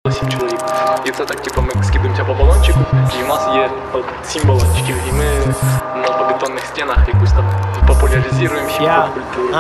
було 7 чоловік. І це так, типу, ми скидаємося по балончику, і в нас є 7 балончиків, і ми на бетонних стінах якусь там популяризуємо хіп-хоп культуру.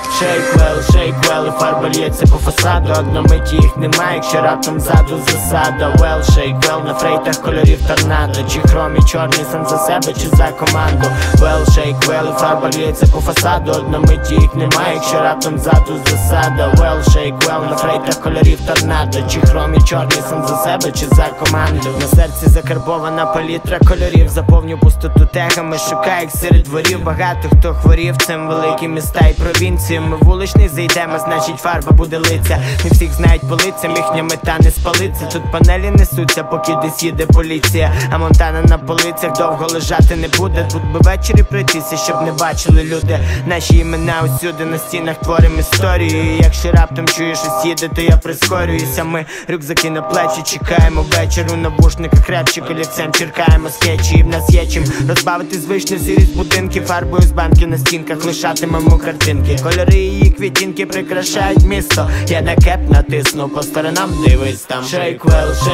Шейк, фарба лється по фасаду, одномиті їх немає, якщо раптом ззаду засада. Шейк, на фрейтах кольорів торнадо, чи хромі чорний сам за себе, чи за команду. Шейк, фарба лється по фасаду, одномиті їх немає, якщо раптом ззаду засада. Шейк, на фрейтах кольорів торнадо, чи хромі чорний сам за себе, чи за команду. На серці закарбована палітра кольорів, заповню пустоту тегами, шукаю їх серед дворів. Багато хто хворів, цим великі міста і провінції. Ми вуличний зайдемо, значить фарба буде лиця. Не всіх знають по лицям, їхня мета не спалиться. Тут панелі несуться, поки десь їде поліція, а Монтана на полицях довго лежати не буде. Тут би ввечері пройтися, щоб не бачили люди наші імена усюди, на стінах творимо історію. І якщо раптом чуєш щось їде, то я прискорююся. Ми рюкзаки на плечі, чекаємо вечір у навушниках, репчик олівцем черкаємо скетчі. І в нас є чим розбавити звичну сірість будинків, фарбою з банки на стінках лишатимемо картинки. Кольори її квітінки прикрашають місто. Я на кеп натисну, по сторонам дивись там. Шейк,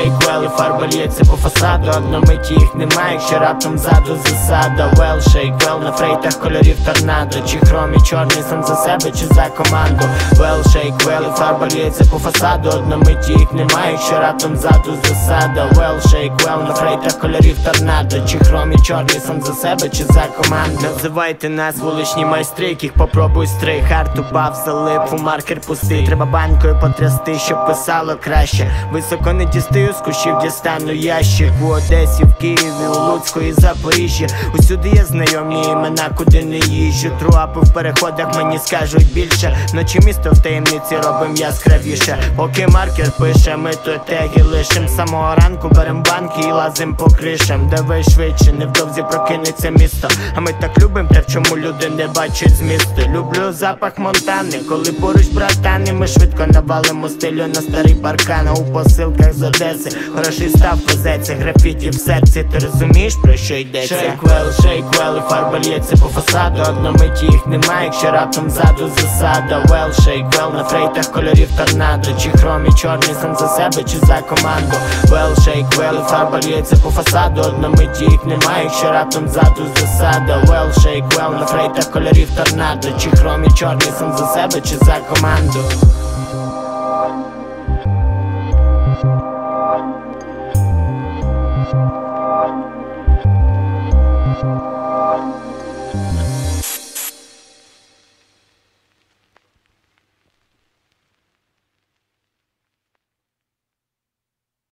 і фарба лється по фасаду, одномиті їх немає, якщо раптом ззаду засада. Шейк, на фрейтах кольорів торнадо, чи хромі чорний сам за себе, чи за команду. Шейк, і фарба лється по фасаду, одномиті їх немає, якщо раптом ззаду засада. Шейк, на фрейтах кольорів торнадо, чи хромі чорний сам за себе, чи за команду. Називайте нас вуличні майстри, яких попробуй стрий. Хард упав, залип, у маркер пустий. Треба банкою потрясти, щоб писало краще. Високо не дістаю, з кущів дістану ящик. У Одесі, в Києві, у Луцьку і Запоріжжі. Усюди є знайомі імена, куди не їжджу. Труапи в переходах мені скажуть більше. Ночі місто в таємниці робим яскравіше. Поки маркер пише, ми то теги лишим. Самого ранку берем банки і лазим по кришам. Давай швидше, невдовзі прокинеться місто. А ми так любим те, в чому люди не бачать змісту. Люблю запах Монтани, коли поруч братани. Ми швидко навалимо стилю на старий паркан. А у посилках з Одеси хороший став позеться. Графіті в серці, ти розумієш, про що йдеться? Шейк, і фарба лється по фасаду, одномиті їх немає, якщо раптом ззаду засада. Шейк, на фрейтах кольорів торнадо, чи хромі чорний сам за себе, чи за команду. Шейк, і фарба лється по фасаду, одномиті їх немає, якщо раптом ззаду засада. Шейк, на фрейтах кольорів торнадо, чи хромі чорний сам за себе, чи за команду.